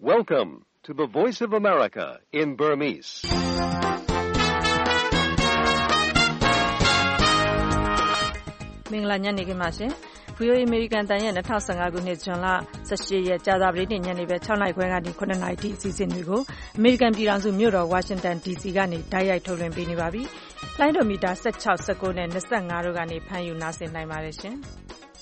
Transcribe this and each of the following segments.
Welcome to the Voice of America in Burmese. ။မင်္ဂလာညနေခင်းပါရှင်။ VOA American တန်ရဲ့2015ခုနှစ်ဇွန်လ18ရက်ကြာသပတေးနေ့ညနေပဲ6နာရီခွဲကနေ9နာရီထိအစီအစဉ်တွေကို American ပြည်ထောင်စုမြို့တော် Washington DC ကနေတိုက်ရိုက်ထုတ်လွှင့်ပေးနေပါပြီ။လိုင်းဒိုမီတာ16 19နဲ့25တို့ကနေဖမ်းယူနားဆင်နိုင်ပါတယ်ရှင်။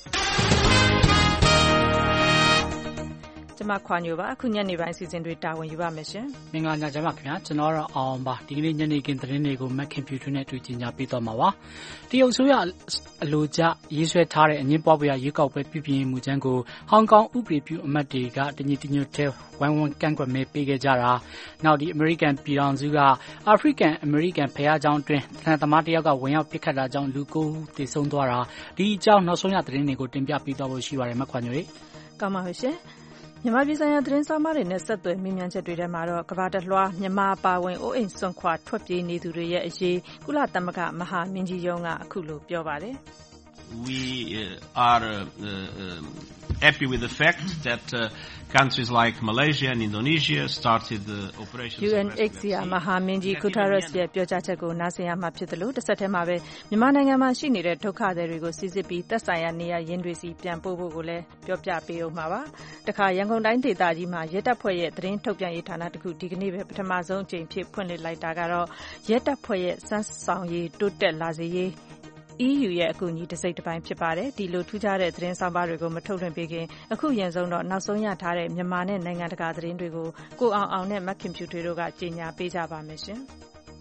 ကျမခွာညိုပါအခုညနေပိုင်းအစီအစဉ်တွေတာဝန်ယူပါမယ်ရှင်မင်္ဂလာညချမ်းပါခင်ဗျာကျွန်တော်တော့အောင်ပါဒီကနေ့ညနေခင်းသတင်းတွေကိုMac Computer နဲ့တွေ့ကြညာပေးသွားမှာပါတရုတ်ဆိုရအလိုကျရေးဆွဲထားတဲ့အငင်းပွားပွားရွေးကောက်ပွဲပြုပြင်မှုချမ်းကိုဟောင်ကောင်ဥပဒေပြုအမတ်တွေကတညီတညွတ်တဲ့ဝိုင်းဝန်းကန့်ကွက်မဲပေးခဲ့ကြတာနောက်ဒီ American ပြည်ထောင်စုက African American ဖျားเจ้าအတွင်းသံသမားတယောက်ကဝင်ရောက်ပစ်ခတ်တာကြောင့်လူ9ဦးသေဆုံးသွားတာဒီအကြောင်းနောက်ဆုံးရသတင်းတွေကိုတင်ပြပေးသွားဖို့ရှိပါတယ်မခွာညိုရေကောင်းပါရှင်မြန်မာပြည်ဆိုင်ရာသတင်းစာမတွေနဲ့ဆက်သွယ်မိမြန်ချက်တွေထဲမှာတော့ကမ္ဘာတလွှားမြန်မာပါဝင်အိုးအိမ်စွန့်ခွာထွက်ပြေးနေသူတွေရဲ့အရေးကုလသမဂ္ဂမဟာမင်းကြီးရုံးကအခုလိုပြောပါတယ် We are happy with the fact that countries like Malaysia and Indonesia started the operations UNHCR မဟာမင်းကြီး Guterres ရဲ့ပြောကြားချက်ကိုနားဆင်ရမှာဖြစ်တယ်လို့တစ်ဆက်တည်းမှာပဲမြန်မာနိုင်ငံမှာရှိနေတဲ့ဒုက္ခသည်တွေကိုစစ်စစ်ပြီးသက်ဆိုင်ရာနေရာရင်းတွေစီပြန်ပို့ဖို့ကိုလည်းပြောပြပေးအောင်မှာပါတခါရန်ကုန်တိုင်းဒေသကြီးမှာရဲတပ်ဖွဲ့ရဲ့သတင်းထုတ်ပြန်ရေးဌာနတခုဒီကနေ့ပဲပထမဆုံးအကြိမ်ဖြစ်ဖွင့်လှစ်လိုက်တာကတော့ရဲတပ်ဖွဲ့ရဲ့စမ်းဆောင်ရေးတိုးတက်လာစေရေးEU ရဲ့အကူအညီတစ်စိတ်တစ်ပိုင်းဖြစ်ပါတယ်ဒီလိုထူးခြားတဲ့သတင်းဆောင်ပါတွေကိုမထုတ်လွှင့်ပေးခင်အခုရင်ဆုံးတော့နောက်ဆုံးရထားတဲ့မြန်မာနဲ့နိုင်ငံတကာသတင်းတွေကိုကိုအောင်နဲ့ Mac Computer တို့ကကြေညာပေးကြပါမယ်ရှင်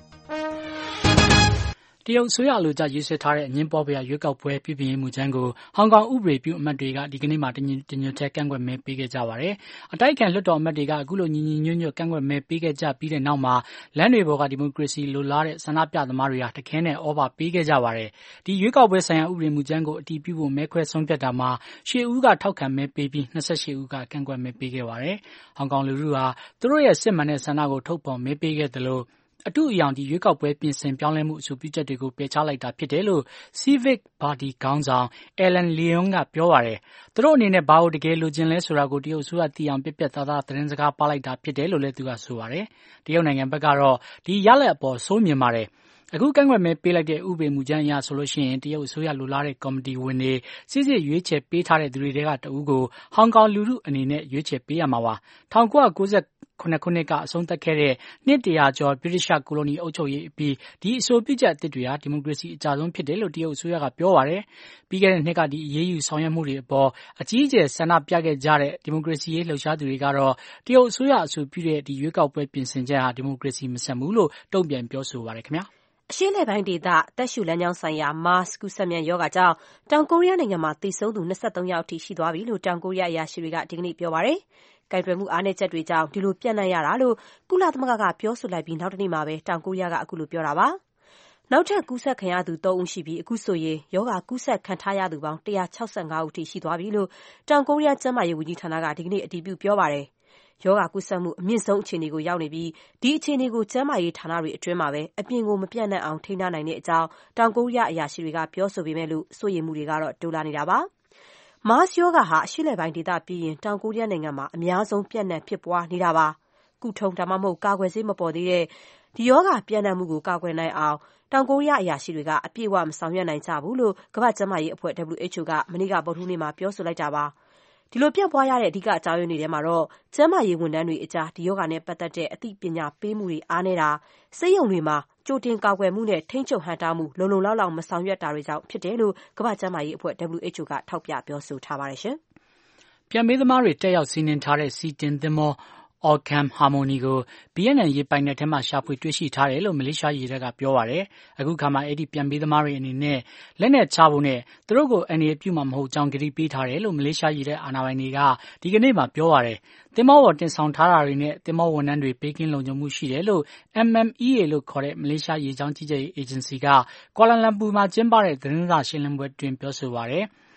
တရုတ်ဆိုရအလိုကျရေးဆွဲထားတဲ့အငင်းပွားပွားရွေးကောက်ပွဲပြုပြင်မှုချမ်းကိုဟောင်ကောင်ဥပဒေပြုအမတ်တွေကဒီကနေ့မှတညွတ်ချက်ကန့်ကွက်မဲပေးခဲ့ကြပါတယ်။အတိုက်အခံလွှတ်တော်အမတ်တွေကအခုလိုညီညွတ်ကန့်ကွက်မဲပေးခဲ့ကြပြီးတဲ့နောက်မှာလမ်းတွေပေါ်ကဒီမိုကရေစီလိုလားတဲ့ဆန္ဒပြသမားတွေဟာတခဲနဲ့ဩဘာပေးခဲ့ကြပါတယ်။ဒီရွေးကောက်ပွဲဆိုင်ရာဥပဒေမူချမ်းကိုအတည်ပြုဖို့မဲခွဲဆုံးဖြတ်တာမှာ10ဦးကထောက်ခံမဲပေးပြီး28ဦးကကန့်ကွက်မဲပေးခဲ့ပါတယ်။ဟောင်ကောင်လူထုဟာသူတို့ရဲ့စစ်မှန်တဲ့ဆန္ဒကိုထုတ်ဖော်မဲပေးခဲ့တယ်လို့အတူအယောင်ဒီရွေးကောက်ပွဲပြင်ဆင်ပြောင်းလဲမှုအဆိုပြုချက်တွေကိုပယ်ချလိုက်တာဖြစ်တယ်လို့ Civic Party ခေါင်းဆောင် Alan Leong ကပြောပါတယ်။သူတို့အနေနဲ့ဘာလို့တကယ်လိုချင်လဲဆိုတာကိုတရုတ်အစိုးရသိအောင်ပြပြသားသားသတင်းစကားပါလိုက်တာဖြစ်တယ်လို့လည်းသူကဆိုပါတယ်။တရုတ်နိုင်ငံဘက်ကတော့ဒီရလဒ်အပေါ်စိုးမြင်ပါတယ်။အခုကန့်ကွက်မဲပေးလိုက်တဲ့ဥပဒေမူကြမ်းအရဆိုလို့ရှိရင်တရုတ်အစိုးရလိုလားတဲ့ကော်မတီဝင်တွေစစ်စစ်ရွေးချယ်ပေးထားတဲ့သူတွေကတအူးကိုဟောင်ကောင်လူထုအနေနဲ့ရွေးချယ်ပေးရမှာပါ။1990ခုနှစ်ကအဆုံးသတ်ခဲ့တဲ့နှစ်တရာကျော်ဗြိတိရှကိုလိုနီအုပ်ချုပ်ရေးအပြီးဒီအဆိုပြုချက်အသစ်တွေဟာဒီမိုကရေစီအကြဆုံးဖြစ်တယ်လို့တရုတ်အစိုးရကပြောပါတယ်။ပြီးခဲ့တဲ့နှစ်ကဒီအရေးယူဆောင်ရွက်မှုတွေအပေါ်အကြီးအကျယ်ဆန္ဒပြခဲ့ကြတဲ့ဒီမိုကရေစီရေးလှုပ်ရှားသူတွေကတော့တရုတ်အစိုးရအဆိုပြုတဲ့ဒီရွေးကောက်ပွဲပြင်ဆင်ချက်ဟာဒီမိုကရေစီမဆန်ဘူးလို့တုံ့ပြန်ပြောဆိုပါတယ်ခင်ဗျာ။အရှေ့လယ်ပိုင်းဒေသတက်ရှူလမ်းကြောင်းဆိုင်ရာ MARS ကူးစက်မြန်ရောဂါကြောင့်တောင်ကိုရီးယားနိုင်ငံမှာသေဆုံးသူ23ယောက်အထိရှိသွားပြီလို့တောင်ကိုရီးယားအရာရှိတွေကဒီကနေ့ပြောပါတယ်။ကိုင်တွယ်မှုအားနည်းချက်တွေကြောင့်ဒီလိုပြန့်နှံ့ရတာလို့ကုလသမဂ္ဂကပြောဆိုလိုက်ပြီးနောက်တနေ့မှာပဲတောင်ကိုရီးယားကအခုလိုပြောတာပါ။နောက်ထပ်ကူးစက်ခံရသူ3ဦးရှိပြီးအခုဆိုရင်ရောဂါကူးစက်ခံထားရသူပေါင်း165ဦးထိရှိသွားပြီလို့တောင်ကိုရီးယားကျန်းမာရေးဝန်ကြီးဌာနကဒီကနေ့အတည်ပြုပြောပါတယ်။ရောဂါကူးစက်မှုအမြင့်ဆုံးအခြေအနေကိုရောက်နေပြီးဒီအခြေအနေကိုကျန်းမာရေးဌာနတွေအတွင်းမှာပဲအပြင်ကိုမပြန့်နှံ့အောင်ထိန်းထားနိုင်တဲ့အကြောင်းတောင်ကိုရီးယားအရာရှိတွေကပြောဆိုပေမဲ့လို့စိုးရိမ်မှုတွေကတော့တိုးလာနေတာပါ။မားစ်ရောဂါဟာအရှေ့လယ်ပိုင်းဒေသပြီးရင်တောင်ကိုရီးယားနိုင်ငံမှာအများဆုံးပြန့်နှံ့ဖြစ်ပွားနေတာပါ။ကုထုံဒါမှမဟုတ်ကာကွယ်ဆေးမပေါ်သေးတဲ့ဒီရောဂါပြန့်နှံ့မှုကိုကာကွယ်နိုင်အောင်တောင်ကိုရီးယားအရာရှိတွေကအပြည့်အဝမဆောင်ရွက်နိုင်ကြဘူးလို့ကမ္ဘာ့ကျန်းမာရေးအဖွဲ့ WHO ကမနေ့ကဗုဒ္ဓဟူးနေ့မှာပြောဆိုလိုက်တာပါ။ဒီလိုပြန့်ပွားရတဲ့အဓိကအကြောင်းရင်းတွေထဲမှာတော့ကျန်းမာရေးဝန်ထမ်းတွေအကြားဒီရောဂါနဲ့ပတ်သက်တဲ့အသိပညာပေးမှုတွေအားနည်းတာဆေးရုံတွေမှာကြိုတင်ကာကွယ်မှုနဲ့ထိန်းချုပ်ဟန့်တားမှုလုံလုံလောက်လောက်မဆောင်ရွက်တာတွေကြောင့်ဖြစ်တယ်လို့ကမ္ဘာ့ကျန်းမာရေးအဖွဲ့ WHO ကထောက်ပြပြောဆိုထားပါတယ်ရှင်။ပြန်ပေးသမားတွေတက်ရောက်စီးနင်းထားတဲ့စီတင်သင်္ဘောOccam Harmony ကို BNN ရေပိုင်နယ်ထဲမှာရှာဖွေတွေ့ရှိထားတယ်လို့မလေးရှားရေတပ်ကပြောပါတယ်။အခုခါမှာအဲ့ဒီပြန်ပေးသမားတွေအနေနဲ့လက်နက်ချဖို့နဲ့သူတို့ကိုအန္တရာယ်ပြုမှာမဟုတ်ကြောင်းကြေညာပေးထားတယ်လို့မလေးရှားရေတပ်အာဏာပိုင်တွေကဒီကနေ့မှပြောပါတယ်။သင်္ဘောပေါ်တင်ဆောင်ထားတာတွေနဲ့သင်္ဘောဝန်ထမ်းတွေပေးကင်းလုံခြုံမှုရှိတယ်လို့ MMEA လို့ခေါ်တဲ့မလေးရှားရေကြောင်းကြီးကြပ်ရေးအေဂျင်စီကကွာလာလမ်ပူမှာကျင်းပတဲ့သတင်းစာရှင်းလင်းပွဲတွင်ပြောဆိုပါတယ်။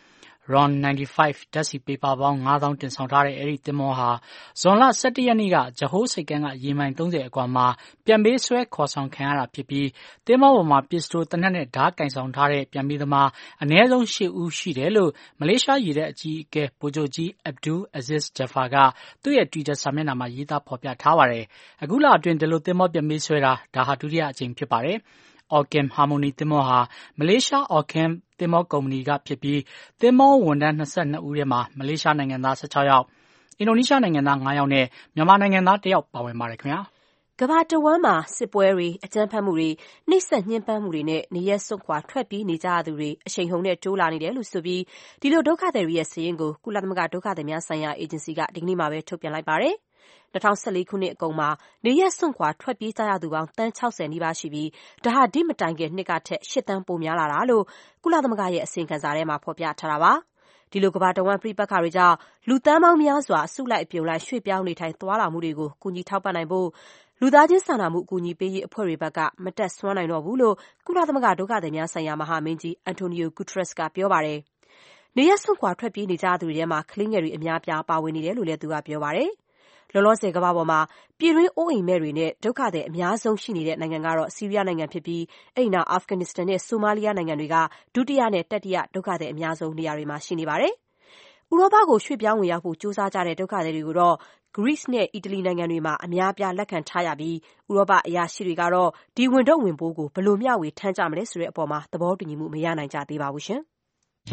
Ron 95 ဓာတ်ဆီပေပါပေါင်း 5000 တင်ဆောင်ထားတဲ့အဲဒီသင်္ဘောဟာဇွန်လ 17 ရက်နေ့ကဂျဟိုးဆိပ်ကမ်းကရေမိုင် 30 အကွာမှာပြန်ပေးဆွဲခေါ်ဆောင်ခံရတာဖြစ်ပြီးသင်္ဘောပေါ်မှာပစ္စတိုသေနတ်နဲ့ဓားကင်ဆောင်ထားတဲ့ပြန်ပေးသမားအနည်းဆုံး 8 ဦးရှိတယ်လို့မလေးရှားရေတပ်အကြီးအကဲဗိုလ်ချုပ်ကြီး Abdul Aziz Jafar ကသူ့ရဲ့ Twitter စာမျက်နှာမှာရေးသားဖော်ပြထားပါတယ်။အခုလအတွင်းဒီလိုသင်္ဘောပြန်ပေးဆွဲတာဒါဟာဒုတိယအကြိမ်ဖြစ်ပါတယ်။ Orcam Harmony သင်္ဘောဟာမလေးရှား Orcam သင်္ဘောကုမ္ပဏီကဖြစ်ပြီးသင်္ဘောဝန်ထမ်း22ဦးထဲမှာမလေးရှားနိုင်ငံသား16ယောက်အင်ဒိုနီးရှားနိုင်ငံသား9ယောက်နဲ့မြန်မာနိုင်ငံသား1ယောက်ပါဝင်ပါတယ်ခင်ဗျာကမ္ဘာတဝန်းမှာစစ်ပွဲတွေအကြမ်းဖက်မှုတွေနှိပ်စက်ညှဉ်းပန်းမှုတွေနဲ့နေရက်စွန့်ခွာထွက်ပြေးနေကြရသူတွေအရှိန်ဟုန်နဲ့တိုးလာနေတယ်လို့ဆိုပြီးဒီလိုဒုက္ခသည်တွေရဲ့စာရင်းကိုကုလသမဂ္ဂဒုက္ခသည်များဆိုင်ရာအေဂျင်စီကဒီကနေ့မှာပဲထုတ်ပြန်လိုက်ပါတယ်။2014ခုနှစ်အကုန်မှာနေရက်စွန့်ခွာထွက်ပြေးကြရသူပေါင်းတန်း60နီးပါးရှိပြီးဒါဟာဒီမတိုင်ခင်နှစ်ကထက်8တန်းပိုများလာတာလို့ကုလသမဂ္ဂရဲ့အစီရင်ခံစာထဲမှာဖော်ပြထားတာပါ။ဒီလိုကမ္ဘာတဝန်းပြိပက္ခတွေကြောင့်လူသန်းပေါင်းများစွာအစုလိုက်အပြုံလိုက်ရွှေ့ပြောင်းနေထိုင်သွားလာမှုတွေကိုကူညီထောက်ပံ့နိုင်ဖို့လူသားချင်းစာနာမှုအကူအညီပေးရေးအဖွဲ့တွေဘက်ကမတက်ဆွမ်းနိုင်တော့ဘူးလို့ကုလသမဂ္ဂဒုက္ခသည်များဆိုင်ရာမဟာမင်းကြီးအန်တိုနီယိုဂူတရက်စ်ကပြောပါတယ်။နေရက်စွန့်ခွာထွက်ပြေးနေကြသူတွေထဲမှာကလေးငယ်တွေအများအပြားပါဝင်နေတယ်လို့လည်းသူကပြောပါတယ်။လောလောဆယ်ကမ္ဘာပေါ်မှာပြည်တွင်းအိုးအိမ်မဲ့တွေနဲ့ဒုက္ခသည်အများဆုံးရှိနေတဲ့နိုင်ငံကတော့ဆီးရီးယားနိုင်ငံဖြစ်ပြီးအဲ့နောက်အာဖဂန်နစ္စတန်နဲ့ဆိုမာလီးယားနိုင်ငံတွေကဒုတိယနဲ့တတိယဒုက္ခသည်အများဆုံးနေရာတွေမှာရှိနေပါတယ်။ဥရောပကိုရွှေ့ပြောင်းဝင်ရောက်ဖို့ကြိုးစားကြတဲ့ဒုက္ခသည်တွေကိုတော့Greece နဲ့အီတလီနိုင်ငံတွေမှာအများအပြားလက်ခံထားရပြီးဥရောပအရာရှိတွေကတော့ဒီဝန်ထုတ်ဝန်ပိုးကိုဘယ်လိုမျှဝေထမ်းကြမလဲဆိုတဲ့အပေါ်မှာသဘောတူညီမှုမရနိုင်ကြသေးပါဘူးရှင်။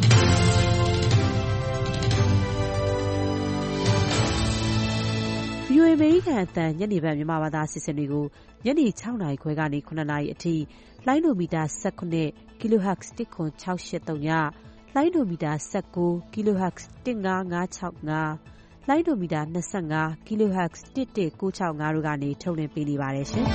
VOA အမေရိကန်အသံညနေဘက်မြန်မာဘာသာအစီအစဉ်တွေကိုညနေ 6 နာရီခွဲကနေ 9 နာရီအထိလိုင်းဒိုမီတာ19 kHz 10683ညလိုင်းဒိုမီတာ19 kHz 15565လိုင်းဒိုမီတာ25 kHz 11965တို့ကနေထုတ်လွှင့်ပေးနေပါတယ်ရှင်။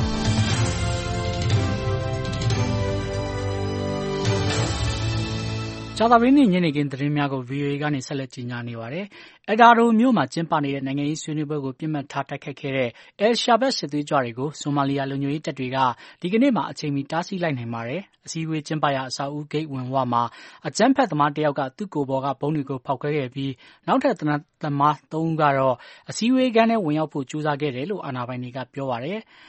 ကြာသပတေးနေ့ညနေခင်းသတင်းများကို VOA ကနေဆက်လက်ကြီးညာနေပါတယ်။အက်ဒါဒိုမြို့မှာကျင်းပနေတဲ့နိုင်ငံရေးဆွေးနွေးပွဲကိုပြစ်မှတ်ထားတိုက်ခိုက်ခဲ့တဲ့ El Shabab စစ်သွေးကြွတွေကိုဆိုမာလီယာလုံခြုံရေးတပ်တွေကဒီကနေ့မှာအချိန်မီတားဆီးလိုက်နိုင်ပါတယ်။အစည်းအဝေးကျင်းပရာအဆောက်အဦဂိတ်ဝင်ဝမှာအကြမ်းဖက်သမားတယောက်ကသူ့ကိုယ်ပေါ်ကဘုံတွေကိုဖောက်ခွဲခဲ့ပြီးနောက်ထပ်သမား3ဦးကတော့အစည်းအဝေးခန်းထဲဝင်ရောက်ဖို့ကြိုးစားခဲ့တယ်လို့အာဏာပိုင်တွေကပြောပါတယ်။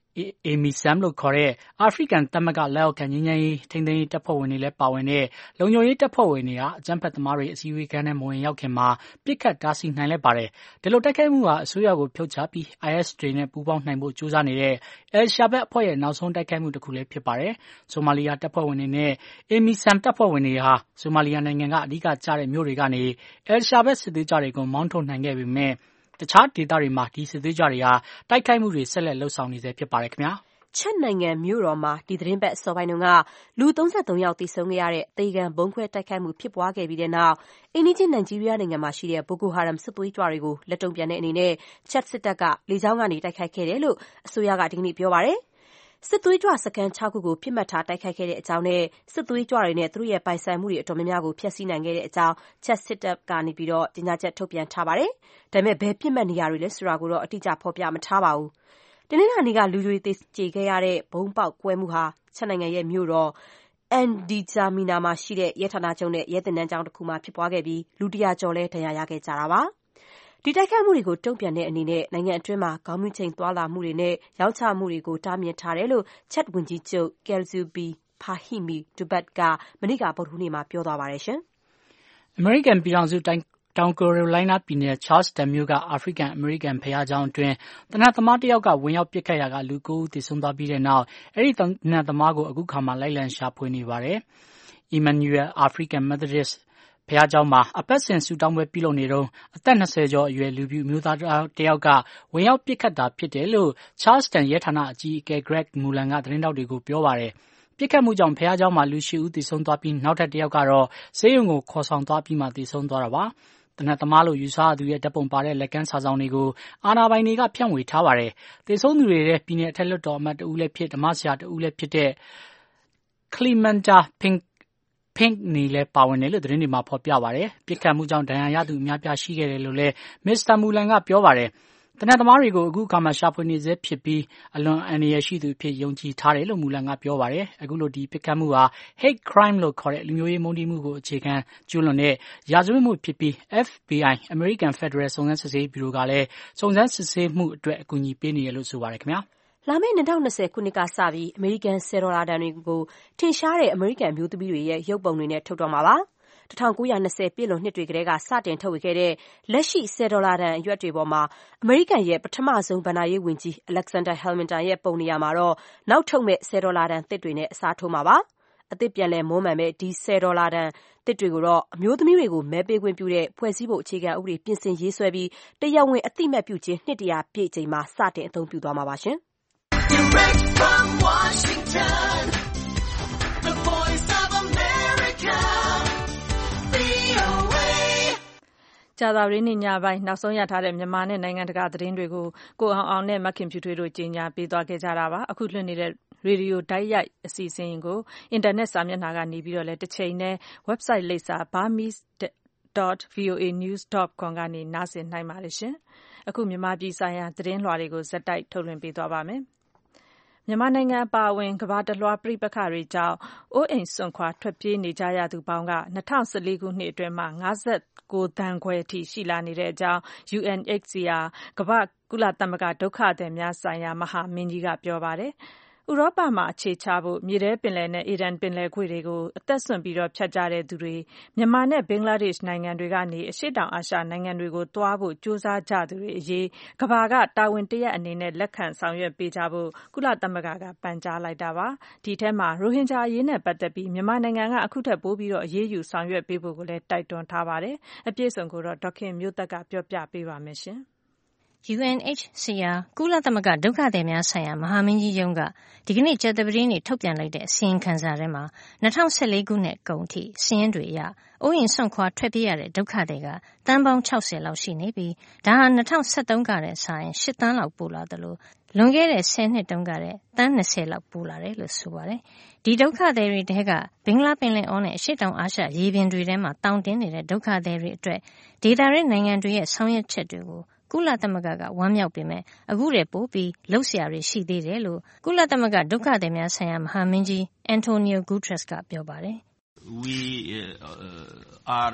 AMISOM လို့ခေါ်တဲ့အာဖရိကန်သမဂ္ဂလက်အောက်ခံငြိမ်းချမ်းရေးထိန်းသိမ်းရေးတပ်ဖွဲ့ဝင်တွေလည်းပါဝင်တဲ့လုံခြုံရေးတပ်ဖွဲ့ဝင်တွေဟာအကြမ်းဖက်သမားတွေအစည်းအဝေးခန်းထဲမဝင်ရောက်ခင်မှာပစ်ခတ်တားဆီးနိုင်လိုက်ပါတယ်။ဒီလိုတိုက်ခိုက်မှုဟာအစိုးရကိုဖြုတ်ချပြီး IS တွေနဲ့ပူးပေါင်းနိုင်ဖို့ကြိုးစားနေတဲ့ El Shabab အဖွဲ့ရဲ့နောက်ဆုံးတိုက်ခိုက်မှုတစ်ခုလည်းဖြစ်ပါတယ်။ဆိုမာလီယာတပ်ဖွဲ့ဝင်တွေနဲ့ AMISOM တပ်ဖွဲ့ဝင်တွေဟာဆိုမာလီယာနိုင်ငံကအဓိကကျတဲ့မြို့တွေကနေ El Shabab စစ်သွေးကြွတွေကိုမောင်းထုတ်နိုင်ခဲ့ပေမဲ့တခြားဒေသတွေမှာဒီစစ်သွေးကြွတွေဟာတိုက်ခိုက်မှုတွေဆက်လက်လှုပ်ဆောင်နေဆဲဖြစ်ပါတယ်ခင်ဗျာ။ချက်နိုင်ငံမြို့တော်မှာဒီသတင်းပတ်အစောပိုင်းတုန်းကလူ33ယောက်သေဆုံးခဲ့ရတဲ့အသေးခံဘုံခွဲတိုက်ခိုက်မှုဖြစ်ပွားခဲ့ပြီးတဲ့နောက်အိန္ဒိယနိုင်ဂျီးရီးယားနိုင်ငံမှာရှိတဲ့ဘိုကိုဟာရမ်စစ်သွေးကြွတွေကိုလက်တုံ့ပြန်တဲ့အနေနဲ့ချက်စစ်တပ်ကလေကြောင်းကနေတိုက်ခိုက်ခဲ့တယ်လို့အစိုးရကဒီကနေ့ပြောပါတယ်။စစ်သွေးကြွစခန်း6ခုကိုပြစ်မှတ်ထားတိုက်ခိုက်ခဲ့တဲ့အကြောင်းနဲ့စစ်သွေးကြွတွေနဲ့သူတို့ရဲ့ပိုင်ဆိုင်မှုတွေအတော်များများကိုဖျက်ဆီးနိုင်ခဲ့တဲ့အကြောင်းချက်စစ်တပ်ကနေပြီးတော့ကြေညာချက်ထုတ်ပြန်ထားပါတယ်။ဒါပေမဲ့ဘယ်ပြစ်မှတ်နေရာတွေလဲဆိုတာကိုတော့အတိအကျဖော်ပြမထားပါဘူး။တနင်္လာနေ့ကလူတွေသေကျေခဲ့ရတဲ့ဘုံပေါက်ကွဲမှုဟာချက်နိုင်ငံရဲ့မြို့တော်အန်ဒီဂျာမီနာမှာရှိတဲ့ရဲဌာနချုပ်နဲ့ရဲသင်တန်းကျောင်းတစ်ခုမှာဖြစ်ပွားခဲ့ပြီးလူ100ကျော်လဲဒဏ်ရာရခဲ့ကြတာပါ။ဒီတိုက်ခိုက်မှုတွေကိုတုံ့ပြန်တဲ့အနေနဲ့နိုင်ငံအတွင်းမှာခေါင်းမချိန်သွာလာမှုတွေနဲ့ရောင်းချမှုတွေကိုတားမြစ်ထားတယ်လို့ချက်ဝန်ကြီးချုပ် Kelsey Fahimi Dubat ကမနေ့ကဗုဒ္ဓဟူးနေ့မှာပြောသွားပါတယ်ရှင်။အမေရိကန်ပြည်ထောင်စုတောင်ကယ်ရိုလိုင်းနားပြည်နယ် Charleston မြို့ကအာဖရိကန်အမေရိကန်ဘုရားကျောင်းအတွင်းသေနတ်သမားတယောက်ကဝင်ရောက်ပစ်ခတ်ရာကလူ9ဦးသေဆုံးသွားပြီးတဲ့နောက်အဲဒီသေနတ်သမားကိုအခုခါမှလိုက်လံရှာဖွေနေပါတယ်။ Emmanuel African Methodist ဘုရားကျောင်းမှာအပတ်စဉ်ဆုတောင်းပွဲပြုလုပ်နေတုန်းအသက်20ကျော်အရွယ်လူပြူမျိုးသားတယောက်ကဝင်ရောက်ပစ်ခတ်တာဖြစ်တယ်လို့ Charleston ရဲဌာနအကြီးအကဲ Greg Mulan ကသတင်းထောက်တွေကိုပြောပါတယ်။ပစ်ခတ်မှုကြောင့်ဘုရားကျောင်းမှာလူ8ဦးသေဆုံးသွားပြီးနောက်ထပ်တယောက်ကတော့ဆေးရုံကိုခေါ်ဆောင်သွားပြီးမှသေဆုံးသွားတာပါ။သေနတ်သမားလို့ယူဆရသူရဲ့ဓာတ်ပုံပါတဲ့လက်ကမ်းစာစောင်တွေကိုအာဏာပိုင်တွေကဖြန့်ဝေထားပါတယ်။သေဆုံးသူတွေထဲပြည်နယ်အထက်လွှတ်တော်အမတ်တဦးလည်းဖြစ်ဓမ္မဆရာတဦးလည်းဖြစ်တဲ့ Clementa Pinckney လည်းပါဝင်တယ်လို့သတင်းတွေမှာဖော်ပြပါတယ်။ပစ်ခတ်မှုကြောင့်ဒဏ်ရာရသူအများပြားရှိခဲ့တယ်လို့လည်း Mr. Mulan ကပြောပါတယ်။တနက်သမားတွေကိုအခုအခါမှာရှာဖွေနေဆဲဖြစ်ပြီးအလွန်အန္တရာယ်ရှိသူအဖြစ်ယုံကြည်ထားတယ်လို့မူလန်ကပြောပါတယ်။အခုလိုဒီပစ်ခတ်မှုဟာ hate crime လို့ခေါ်တဲ့လူမျိုးရေးမုန်းတီးမှုကိုအခြေခံကျူးလွန်တဲ့ရာဇဝတ်မှုဖြစ်ပြီး FBI American Federal စုံစမ်းစစ်ဆေးရေးဗျူရိုကလည်းစုံစမ်းစစ်ဆေးမှုအတွက်အကူအညီပေးနေတယ်လို့ဆိုပါတယ်ခင်ဗျာ။လာမယ့်2020ခုနှစ်ကစပြီးအမေရိကန်$10တန်တွေကိုထင်ရှားတဲ့အမေရိကန်မျိုးသမီးတွေရဲ့ရုပ်ပုံတွေနဲ့ထုတ်တော့မှာပါ။1920ပြည့်လွန်နှစ်တွေကတည်းကစတင်ထုတ်ဝေခဲ့တဲ့လက်ရှိ$10တန်အရွက်တွေပေါ်မှာအမေရိကန်ရဲ့ပထမဆုံးဘဏ္ဍာရေးဝန်ကြီး Alexander Hamilton ရဲ့ပုံနေရာမှာတော့နောက်ထုတ်မဲ့$10တန်သစ်တွေနဲ့အစားထိုးမှာပါ။အသစ်ပြန်လည်မွမ်းမံမဲ့ဒီ$10တန်သစ်တွေကိုတော့အမျိုးသမီးတွေကိုမဲပေးခွင့်ပြုတဲ့ဖွဲ့စည်းပုံအခြေခံဥပဒေပြင်ဆင်ရေးဆွဲပြီးတရားဝင်အသိအမှတ်ပြုခြင်းနှစ်100ပြည့်ချိန်မှာစတင်အသုံးပြုသွားမှာပါရှင်။ Direct from Washington, the Voice of America, VOA ကြာသပတေးနေ့ညပိုင်းနောက်ဆုံးရထားတဲ့မြန်မာနဲ့နိုင်ငံတကာသတင်းတွေကိုကိုအောင်နဲ့မခင်ဖြူထွေးတို့ကြီးညာပေးသွားခဲ့ကြတာပါအခုလွှင့်နေတဲ့ရေဒီယိုတိုက်ရိုက်အစီအစဉ်ကိုအင်တာနက်စာမျက်နှာကနေပြီးတော့လည်းတစ်ချိန်နဲ့ website လိပ်စာ burmese.voanews.com ကနေနားဆင်နိုင်ပါတယ်ရှင်အခုမြန်မာပြည်ဆိုင်ရာသတင်းလွှာတွေကိုဇက်တိုက်ထုတ်လွှင့်ပေးသွားပါမယ်မြန်မာနိုင်ငံအပါအဝင်ကမ္ဘာတလွှားပြိပက္ခတွေကြောင့်အိုးအိမ်စွန့်ခွာထွက်ပြေးနေကြရသူပေါင်းက2014ခုနှစ်အတွင်းမှာ59သန်းခွဲအထိရှိလာနေတဲ့အကြောင်း UNHCR ကမ္ဘာ့ကုလသမဂ္ဂဒုက္ခသည်များဆိုင်ရာမဟာမင်းကြီးကပြောပါတယ်။ဥရောပမှာအခြေချဖို့မြေထဲပင်လယ်နဲ့အေဒန်ပင်လယ်ကွေ့တွေကိုအသက်စွန့်ပြီးတော့ဖြတ်ကြတဲ့သူတွေမြန်မာနဲ့ဘင်္ဂလားဒေ့ရှ်နိုင်ငံတွေကနေအရှေ့တောင်အာရှနိုင်ငံတွေကိုသွားဖို့ကြိုးစားကြသူတွေအရေးကမ္ဘာကတာဝန်တရက်အနေနဲ့လက်ခံဆောင်ရွက်ပေးကြဖို့ကုလသမဂ္ဂကပန်ကြားလိုက်တာပါဒီထဲမှာရိုဟင်ဂျာအရေးနဲ့ပတ်သက်ပြီးမြန်မာနိုင်ငံကအခုထက်ပိုပြီးတော့အရေးယူဆောင်ရွက်ပေးဖို့ကိုလည်းတိုက်တွန်းထားပါတယ်အပြည့်စုံကိုတော့ဒေါခင်မျိုးသက်ကပြောပြပေးပါမယ်ရှင် UNHCR ကုလသမဂ္ဂဒုက္ခသည်များဆိုင်ရာမဟာမင်းကြီးရုံးကဒီကနေ့ကြာသပတေးနေ့ထုတ်ပြန်လိုက်တဲ့အစီရင်ခံစာထဲမှာ2014ခုနှစ်ကုန်အထိစာရင်းတွေအရအိုးအိမ်စွန့်ခွာထွက်ပြေးရတဲ့ဒုက္ခသည်ကတန်းပေါင်း60လောက်ရှိနေပြီးဒါဟာ2013ကတည်းကဆိုရင်8တန်းလောက်ပိုလာတယ်လို့လွန်ခဲ့တဲ့10နှစ်တုန်းကတည်းကတန်း20လောက်ပိုလာတယ်လို့ဆိုပါတယ်ဒီဒုက္ခသည်တွေထဲကဘင်္ဂလားပင်လယ်အော်နဲ့အရှေ့တောင်အာရှရေပြင်တွေထဲမှာတောင်တင်းနေတဲ့ဒုက္ခသည်တွေအတွက်ဒေသရင်းနိုင်ငံတွေရဲ့ဆောင်ရွက်ချက်တွေကိုကုလသမဂ္ဂကဝမ်းမြောက်ပေမဲ့အခုတည်းပို့ပြီးလှုပ်ရှားရရှိသေးတယ်လို့ကုလသမဂ္ဂဒုက္ခသည်များဆိုင်ရာမဟာမင်းကြီး Antonio Guterres ကပြောပါတယ် We are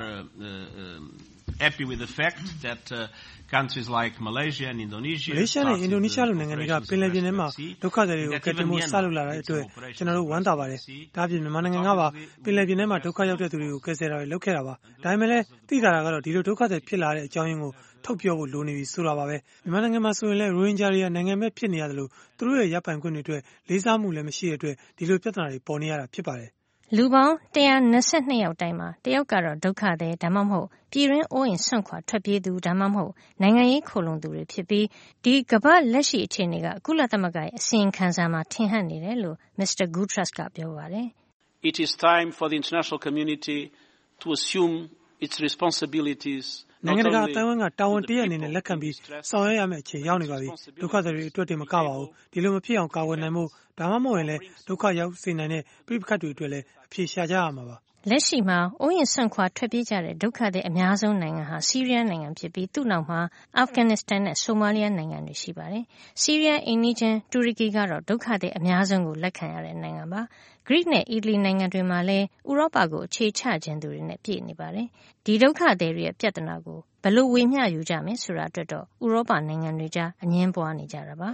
happy with the fact that countries like Malaysia and Indonesia မလေးရှားနဲ့အင်ဒိုနီးရှားလိုနိုင်ငံတွေကပင်လယ်ပြင်ထဲမှာဒုက္ခသည်တွေကိုကယ်တင်ဖို့စလုပ်လာတဲ့အတွက်ကျွန်တော်တို့ဝမ်းသာပါတယ်။ဒါ့အပြင်မြန်မာနိုင်ငံကပါပင်လယ်ပြင်ထဲမှာဒုက္ခရောက်တဲ့သူတွေကိုကယ်ဆယ်တာတွေလုပ်ခဲ့တာပါ။ဒါပေမဲ့လည်းသိတာကတော့ဒီလိုဒုက္ခသည်ဖြစ်လာတဲ့အကြောင်းရင်းကိုထုတ်ပြောဖို့လိုနေပြီဆိုတာပါပဲ။မြန်မာနိုင်ငံမှာဆိုရင်လည်းရိုဟင်ဂျာတွေကနိုင်ငံမဲ့ဖြစ်နေရတယ်လို့သူတို့ရဲ့ရပ်ပိုင်ခွင့်တွေအတွက်လေးစားမှုလည်းမရှိတဲ့အတွက်ဒီလိုပြဿနာတွေပေါ်နေရတာဖြစ်ပါတယ်။လူပေါင်း122ယောက်တိုင်းမှာတယောက်ကတော့ဒုက္ခသည်ဒါမှမဟုတ်ပြည်တွင်းအိုးအိမ်စွန့်ခွာထွက်ပြေးသူဒါမှမဟုတ်နိုင်ငံရေးခိုလုံသူတွေဖြစ်ပြီးဒီကမ္ဘာလက်ရှိအခြေအနေကကုလသမဂ္ဂရဲ့အစီရင်ခံစာမှာထင်ဟပ်နေတယ်လို့ Mr. Guterres ကပြောပါတယ် It is time for the international community to assume its responsibilities နိုင်ငံတကာအတိုင်းအဝန်းကတာဝန်တရက်အနေနဲ့လက်ခံပြီးဆောင်ရွက်ရမယ့်အချိန်ရောက်နေပါပြီဒုက္ခသည်တွေအတွက်တည်းမကပါဘူးဒီလိုမဖြစ်အောင်ကာကွယ်နိုင်ဖို့ဒါမှမဟုတ်ရင်လည်းဒုက္ခရောက်စေနိုင်တဲ့ပြိပခတ်တွေအတွက်လည်းအဖြေရှာကြရမှာပါလက်ရှိမှာအိုးရင်ဆွန့်ခွာထွက်ပြေးကြတဲ့ဒုက္ခသည်အများဆုံးနိုင်ငံဟာဆီးရီးယားနိုင်ငံဖြစ်ပြီးသူ့နောက်မှာအာဖဂန်နစ္စတန်နဲ့ဆိုမာလီယာနိုင်ငံတွေရှိပါတယ်။ဆီးရီးယားအိမ်နီးချင်းတူရကီကတော့ဒုက္ခသည်အများဆုံးကိုလက်ခံရတဲ့နိုင်ငံပါ။ဂရိနဲ့အီတလီနိုင်ငံတွေမှာလည်းဥရောပကိုအခြေချခြင်းသူတွေနဲ့ပြည့်နေပါတယ်။ဒီဒုက္ခသည်တွေရဲ့ပြဿနာကိုဘယ်လိုဝေမျှယူကြမယ်ဆိုတာအတွက်တော့ဥရောပနိုင်ငံတွေကြားအငြင်းပွားနေကြတာပါ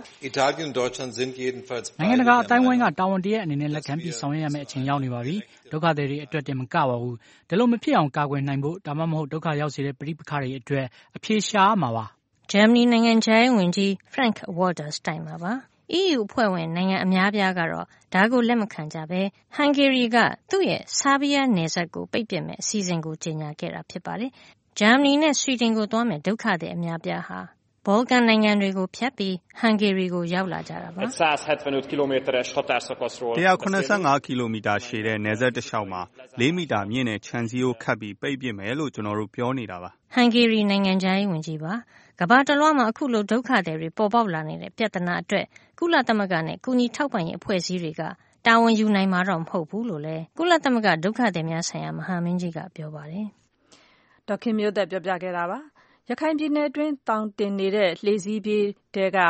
နိုင်ငံတကာအတိုင်းအဝိုင်းကတာဝန်တရက်အနေနဲ့လက်ခံပြီးဆောင်ရွက်ရမယ့်အချိန်ရောက်နေပါပြီဒုက္ခသည်တွေအတွက်တင်မကပါဘူးဒါလို့မဖြစ်အောင်ကာကွယ်နိုင်ဖို့ဒါမှမဟုတ်ဒုက္ခရောက်စေတဲ့ပဋိပက္ခတွေအတွက်အဖြေရှာရမှာပါဂျာမနီနိုင်ငံခြားရေးဝန်ကြီး Frank Walter Steinmeier ပါ EU အဖွဲ့ဝင်နိုင်ငံအများပြားကတော့ဒါကိုလက်မခံကြဘဲဟန်ဂေရီကသူ့ရဲ့ဆာဘီးယားနယ်စပ်ကိုပိတ်ပစ်မဲ့အစီအစဉ်ကိုကြေညာခဲ့တာဖြစ်ပါတယ်ဂျာမနီနဲ့ဆွီဒင်ကိုသွားမဲ့ဒုက္ခသည်အများပြားဟာဘော်လကန်နိုင်ငံတွေကိုဖြတ်ပြီးဟန်ဂေရီကိုရောက်လာကြတာပါ 175 kilométeres határszakaszról 175 ကီလိုမီတာရှည်တဲ့နယ်စပ်တစ်လျှောက်မှာ4မီတာမြင့်တဲ့ခြံစည်းကိုခတ်ပြီးပိတ်ပစ်မယ်လို့ကျွန်တော်တို့ပြောနေတာပါဟန်ဂေရီနိုင်ငံခြားရေးဝန်ကြီးပါကမ္ဘာတလွှားမှာအခုလိုဒုက္ခသည်တွေပေါ်ပေါက်လာနေတဲ့ပြဿနာအတွက်ကုလသမဂ္ဂနဲ့ကုညီထောက်ပံ့ရေးအဖွဲ့အစည်းတွေကတာဝန်ယူနိုင်မှာတော့မဟုတ်ဘူးလို့လည်းကုလသမဂ္ဂဒုက္ခသည်များဆိုင်ရာမဟာမင်းကြီးကပြောပါတယ်ဒေါခင်မျိုးသက်ပြောပြခဲ့တာပါရခိုင်ပြည်နယ်အတွင်းသောင်တင်နေတဲ့လှေစီးပြေးထဲက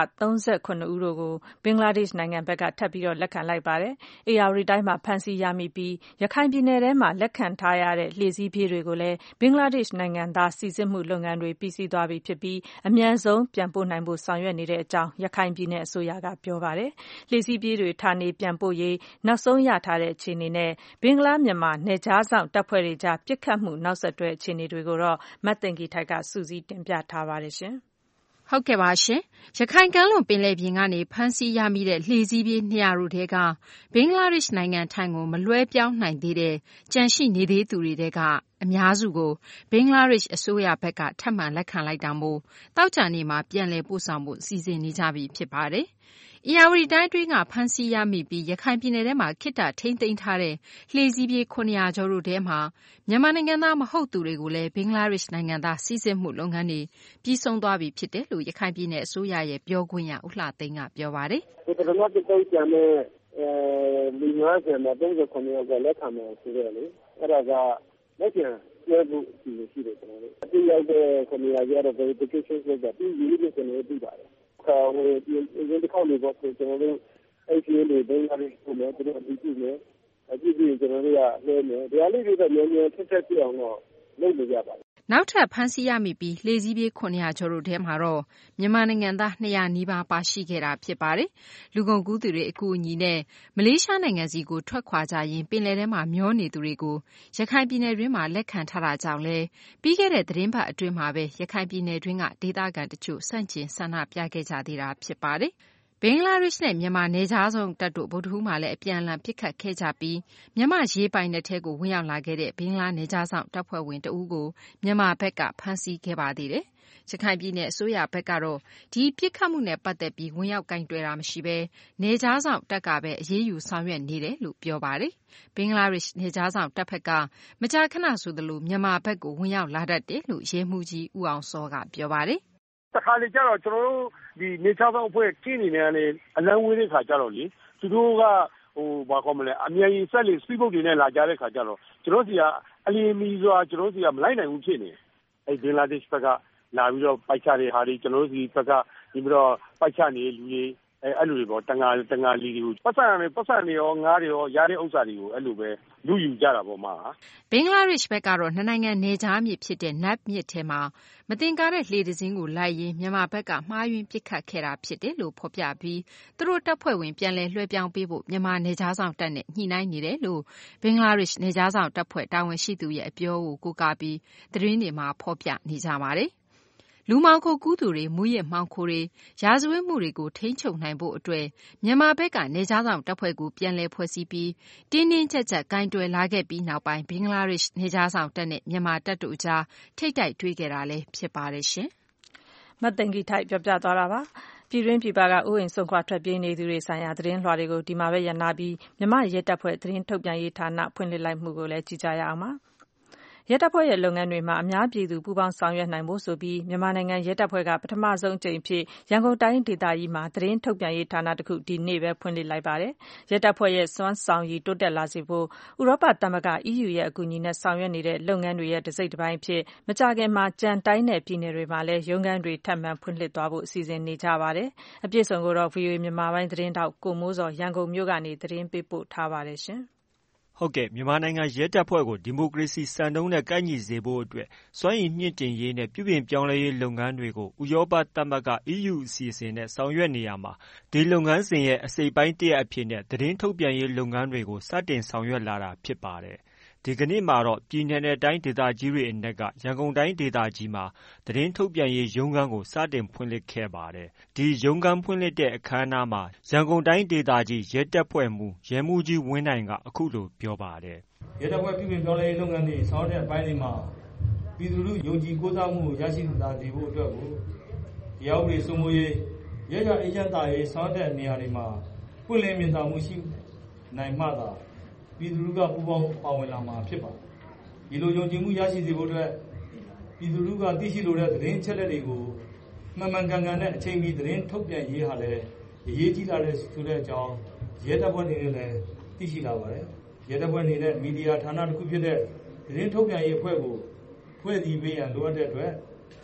39ဦးတို့ကိုဘင်္ဂလားဒေ့ရှ်နိုင်ငံဘက်ကထပ်ပြီးလက်ခံလိုက်ပါတယ်။ဧရာဝတီတိုင်းမှာဖမ်းဆီးရမိပြီးရခိုင်ပြည်နယ်ထဲမှာလက်ခံထားရတဲ့လှေစီးပြေးတွေကိုလည်းဘင်္ဂလားဒေ့ရှ်နိုင်ငံသားစိစစ်မှုလုပ်ငန်းတွေပြီးစီးသွားပြီဖြစ်ပြီးအမြန်ဆုံးပြန်ပို့နိုင်ဖို့ဆောင်ရွက်နေတဲ့အကြောင်းရခိုင်ပြည်နယ်အစိုးရကပြောပါတယ်။လှေစီးပြေးတွေဌာနေပြန်ပို့ရေးနောက်ဆုံးရထားတဲ့အခြေအနေနဲ့ဘင်္ဂလားမြန်မာနယ်ခြားစောင့်တပ်ဖွဲ့တွေကြားပစ်ခတ်မှုနောက်ဆက်တွဲအခြေအနေတွေကိုတော့မသိင်္ဂီထိုက်ကစုစည်းတင်ပြထားပါတယ်ရှင်။ဟုတ်ကဲ့ပါရှင်။ရခိုင်ကမ်းလွန်ပင်လယ်ပြင်ကနေဖမ်းဆီးရမိတဲ့လှေစီးပြေး200တို့ထဲကဘင်္ဂလားဒေ့ရှ်နိုင်ငံထံကိုမလွှဲပြောင်းနိုင်သေးတဲ့ကြန့်ရှိနေသေးသူတွေထဲကအများစုကိုဘင်္ဂလားဒေ့ရှ်အစိုးရဘက်ကထပ်မံလက်ခံလိုက်တာမို့တောက်ကြနေမှာပြန်လည်ပို့ဆောင်ဖို့စီစဉ်နေကြပြီဖြစ်ပါတယ်။ဧရာဝတီတိုင်းအတွင်းကဖမ်းဆီးရမိပြီးရခိုင်ပြည်နယ်ထဲမှာခေတ္တထိန်းသိမ်းထားတဲ့လှေစီးပြေး900ကျော်တို့ထဲမှာမြန်မာနိုင်ငံသားမဟုတ်သူတွေကိုလည်းဘင်္ဂလားဒေ့ရှ်နိုင်ငံသားစိစစ်မှုလုပ်ငန်းတွေပြီးဆုံးသွားပြီဖြစ်တယ်လို့ရခိုင်ပြည်နယ်အစိုးရရဲ့ပြောခွင့်ရဦးလှသိန်းကပြောပါတယ်။ဒီပထမတစ်သုတ်ကျန်တဲ့လူ90မှာ39ယောက်ကလက်ခံမယ်ဆိုတော့လေအဲ့ဒါကလက်ကျန်ကျဲဖို့ရှိတယ်ကျွန်တော်တို့အတိရောက်တဲ့900ကျတော့ verification လုပ်တာပြီးရေးလို့ကျွန်တော်တို့ပြီးပါတယ်။ဒီခေါင်းလေးပေါ့ကျွန်တော်တို့အဲ့ဒီလေးဘင်္ဂလားဒေ့ရှ်ကိုလည်းတို့အတူတူနဲ့အကြည့်ပြီးကျွန်တော်တို့ကလဲမယ်ဒီအလေးတွေတော့မြန်ထက်ပြအောင်တော့လုပ်နေကြပါတယ်နောက်ထပ်ဖမ်းဆီးရမိပြီးလှေစီးပြေး900ကျော်တို့ထဲမှာတော့မြန်မာနိုင်ငံသား200နီးပါးပါရှိခဲ့တာဖြစ်ပါတယ်။လူကုန်ကူးသူတွေအကူအညီနဲ့မလေးရှားနိုင်ငံစီကိုထွက်ခွာကြရင်ပင်လယ်ထဲမှာမျောနေသူတွေကိုရခိုင်ပြည်နယ်တွင်းမှာလက်ခံထားတာကြောင့်လဲပြီးခဲ့တဲ့သတင်းပတ်အတွင်းမှာပဲရခိုင်ပြည်နယ်တွင်းကဒေသခံတချို့ဆန့်ကျင်ဆန္ဒပြခဲ့ကြသေးတာဖြစ်ပါတယ်။ဘင်္ဂလားဒေ့ရှ်နဲ့မြန်မာနယ်ခြားစောင့်တပ်တို့ဗုဒ္ဓဟူးမှာလည်းအပြန်အလှန်ပစ်ခတ်ခဲ့ကြပြီးမြန်မာရေပိုင်နက်ထဲကိုဝင်ရောက်လာခဲ့တဲ့ဘင်္ဂလားနယ်ခြားစောင့်တပ်ဖွဲ့ဝင်တဦးကိုမြန်မာဘက်ကဖမ်းဆီးခဲ့ပါသေးတယ်။ရခိုင်ပြည်နယ်အစိုးရဘက်ကတော့ဒီပစ်ခတ်မှုနဲ့ပတ်သက်ပြီးဝင်ရောက်ကင်တွယ်တာမရှိဘဲနယ်ခြားစောင့်တပ်ကပဲအရေးယူဆောင်ရွက်နေတယ်လို့ပြောပါတယ်။ဘင်္ဂလားဒေ့ရှ်နယ်ခြားစောင့်တပ်ဘက်ကမကြာခဏဆိုသလိုမြန်မာဘက်ကိုဝင်ရောက်လာတတ်တယ်လို့ရဲမှူးကြီးဦးအောင်စောကပြောပါတယ်တခါလေကျတော့ကျွန်တော်တို့ဒီနေချောင်းဆောင်အဖွဲ့ကျင်းနေတယ်အလံဝေးတဲ့ခါကျတော့လေသူတို့ကဘာခေါ်မလဲအမြန်ကြီးဆက်လေစပီးဘုတ်တွေနဲ့လာကြတဲ့ခါကျတော့ကျွန်တော်စီကအလီမီစွာကျွန်တော်စီကမလိုက်နိုင်ဘူးဖြစ်နေအဲ့ဘင်္ဂလားဒေ့ရှ်ဘက်ကလာပြီးတော့ပိုက်ချတဲ့ဟာတွေကျွန်တော်စီဘက်ကဒီပြီးတော့ပိုက်ချနေလူတွေအဲ့လိုတွေပေါ့တန်ငါလီတွေကိုပတ်စံနေရောငားတွေရောရတဲ့ဥစ္စာတွေကိုအဲ့လိုပဲလူယူကြတာပေါ့မှာဘင်္ဂလားဒေ့ရှ်ဘက်ကတော့နှစ်နိုင်ငံနယ်ခြားမြစ်ဖြစ်တဲ့နတ်မြစ်ထဲမှာမတင်ကားတဲ့လှေတစ်စင်းကိုလိုက်ရင်းမြန်မာဘက်ကမှားယွင်းပစ်ခတ်ခဲ့တာဖြစ်တယ်လို့ဖော်ပြပြီးသူတို့တပ်ဖွဲ့ဝင်ပြန်လည်လွှဲပြောင်းပေးဖို့မြန်မာနယ်ခြားစောင့်တပ်နဲ့ညှိနှိုင်းနေတယ်လို့ဘင်္ဂလားဒေ့ရှ်နယ်ခြားစောင့်တပ်ဖွဲ့တာဝန်ရှိသူရဲ့အပြောကိုကိုးကားပြီးသတင်းတွေမှာဖော်ပြနေကြပါတယ်လူမှောင်ခိုကူးသူတွေမူးယစ်မှောင်ခိုတွေရာဇဝတ်မှုတွေကိုထိန်းချုပ်နိုင်ဖို့အတွက်မြန်မာဘက်ကနေခြားဆောင်တပ်ဖွဲ့ကိုပြန်လည်ဖွဲ့စည်းပြီးတင်းတင်းကြပ်ကြပ်ဂိုင်းတွယ်လာခဲ့ပြီးနောက်ပိုင်းဘင်္ဂလားဒေ့ရှ်နေခြားဆောင်တပ်နဲ့မြန်မာတပ်တို့ကြားထိတ်တိုက်တွေ့ခဲ့တာလည်းဖြစ်ပါတယ်ရှင်။မသိင်္ဂီထိုက်ပြောပြသွားတာပါ။ပြည်တွင်းပြည်ပကအိုးအိမ်ဆုံးခွာထွက်ပြေးနေသူတွေဆိုင်ရာသတင်းလွှာတွေကိုဒီမှာပဲရနာပြီးမြန်မာရဲတပ်ဖွဲ့သတင်းထုတ်ပြန်ရေးဌာနဖွင့်လှစ်လိုက်မှုကိုလည်းကြည့်ကြရအောင်ပါ။ရဲတပ်ဖွဲ့ရဲ့လုပ်ငန်းတွေမှာအများပြည်သူပူးပေါင်းဆောင်ရွက်နိုင်ဖို့ဆိုပြီးမြန်မာနိုင်ငံရဲတပ်ဖွဲ့ကပထမဆုံးအကြိမ်အဖြစ်ရန်ကုန်တိုင်းဒေသကြီးမှာသတင်းထုတ်ပြန်ရေးဌာနတစ်ခုဒီနေ့ပဲဖွင့်လှစ်လိုက်ပါတယ်။ရဲတပ်ဖွဲ့ရဲ့စွမ်းဆောင်ရည်တိုးတက်လာစေဖို့ဥရောပသမဂ္ဂ EU ရဲ့အကူအညီနဲ့ဆောင်ရွက်နေတဲ့လုပ်ငန်းတွေရဲ့တစ်စိတ်တစ်ပိုင်းအဖြစ်မကြာခင်မှာကြံတိုင်းနယ်ပြည်နယ်တွေမှာလည်းရုံးခန်းတွေထပ်မံဖွင့်လှစ်သွားဖို့အစီအစဉ်နေကြပါတယ်။အပြည့်စုံကိုတော့ VOA မြန်မာပိုင်းသတင်းတောက်ကိုမိုးစောရန်ကုန်မြို့ကနေသတင်းပေးပို့ထားပါတယ်ရှင်။ဟုတ်ကဲ့မြန်မာနိုင်ငံရဲတပ်ဖွဲ့ကိုဒီမိုကရေစီစံနှုန်းနဲ့ကိုက်ညီစေဖို့အတွက်စွမ်းရည်မြင့်တင်ရေးနဲ့ပြုပြင်ပြောင်းလဲရေးလုပ်ငန်းတွေကိုဥရောပသမဂ္ဂ EU အစီအစဉ်နဲ့ဆောင်ရွက်နေရမှာဒီလုပ်ငန်းစဉ်ရဲ့အစိတ်ပိုင်းတစ်ရပ်အဖြစ်နဲ့သတင်းထုတ်ပြန်ရေးလုပ်ငန်းတွေကိုစတင်ဆောင်ရွက်လာတာဖြစ်ပါတယ်။ဒီကနေ့မှာတော့ပြည်내နဲ့တိုင်းဒေသကြီးတွေအနက်ကရန်ကုန်တိုင်းဒေသကြီးမှာသတင်းထုတ်ပြန်ရေးရုံးခန်းကိုစတင်ဖွင့်လှစ်ခဲ့ပါတယ်။ဒီရုံးခန်းဖွင့်လှစ်တဲ့အခမ်းအနားမှာရန်ကုန်တိုင်းဒေသကြီးရဲတပ်ဖွဲ့မှူးရဲမှူးကြီးဝင်းနိုင်ကအခုလိုပြောပါတယ်။ရဲတပ်ဖွဲ့ပြုပြင်ပြောင်းလဲရေးလုပ်ငန်းတွေဆောင်ရွက်တဲ့အပိုင်းတွေမှာပြည်သူလူထုယုံကြည်ကိုးစားမှုကိုရရှိလာစေဖို့အတွက်ကိုတရားဥပဒေစိုးမိုးရေးရဲကအေဂျင့်သားရေးဆောင်ရွက်တဲ့နေရာတွေမှာပွင့်လင်းမြင်သာမှုရှိနိုင်မှသာပြည်သူလူထုကပူးပေါင်းပါဝင်လာမှာဖြစ်ပါတယ်။ဒီလိုယုံကြည်မှုရရှိစေဖို့အတွက်ပြည်သူလူထုကသိရှိလိုတဲ့သတင်းအချက်အလက်တွေကိုမှန်မှန်ကန်ကန်နဲ့အချိန်မီသတင်းထုတ်ပြန်ရေးဟာလည်းအရေးကြီးလာတဲ့ဆိုတဲ့အကြောင်းရဲတပ်ဖွဲ့အနေနဲ့လည်းသိရှိလာပါတယ်။ရဲတပ်ဖွဲ့အနေနဲ့မီဒီယာဌာနတစ်ခုဖြစ်တဲ့သတင်းထုတ်ပြန်ရေးအဖွဲ့ကိုဖွဲ့စည်းပေးရန်လိုအပ်တဲ့အတွက်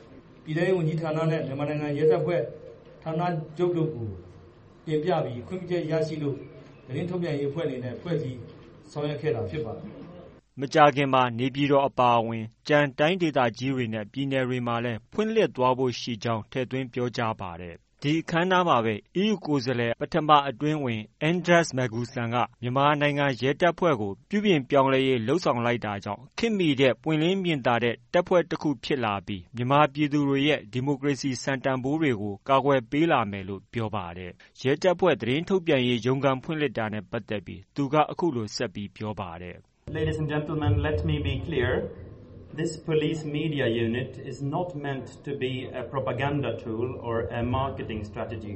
ပြည်ထောင်စုဝန်ကြီးဌာနနဲ့မြန်မာနိုင်ငံရဲတပ်ဖွဲ့ဌာနချုပ်တို့ကိုတင်ပြပြီးခွင့်ပြုချက်ရရှိလို့သတင်းထုတ်ပြန်ရေးအဖွဲ့အနေနဲ့ဖွဲ့စည်းဆောင်ရွက်ခဲ့တာဖြစ်ပါတယ်မကြာခင်မှာနေပြည်တော်အပါအဝင်ကြံတိုင်းဒေသကြီးတွေနဲ့ပြည်နယ်တွေမှာလည်းဖွင့်လှစ်သွားဖို့ရှိကြောင်းထည့်သွင်းပြောကြားပါတယ်။ဒီအခမ်းအနားမှာပဲ EU ကိုယ်စားလှယ်ပထမအတွင်းဝင် Andras Magusan ကမြန်မာနိုင်ငံရဲတပ်ဖွဲ့ကိုပြုပြင်ပြောင်းလဲရေးလှုံ့ဆော်လိုက်တာကြောင့်ခေတ်မီတဲ့ပွင့်လင်းမြင်သာတဲ့တပ်ဖွဲ့တစ်ခုဖြစ်လာပြီးမြန်မာပြည်သူတွေရဲ့ဒီမိုကရေစီစံတန်ဖိုးတွေကိုကာကွယ်ပေးလာမယ်လို့ပြောပါတယ်။ရဲတပ်ဖွဲ့သတင်းထုတ်ပြန်ရေးရုံးခန်းဖွင့်လှစ်တာနဲ့ပတ်သက်ပြီးသူကအခုလိုဆက်ပြီးပြောပါတယ်။ Ladies and gentlemen, let me be clear. This police media unit is not meant to be a propaganda tool or a marketing strategy.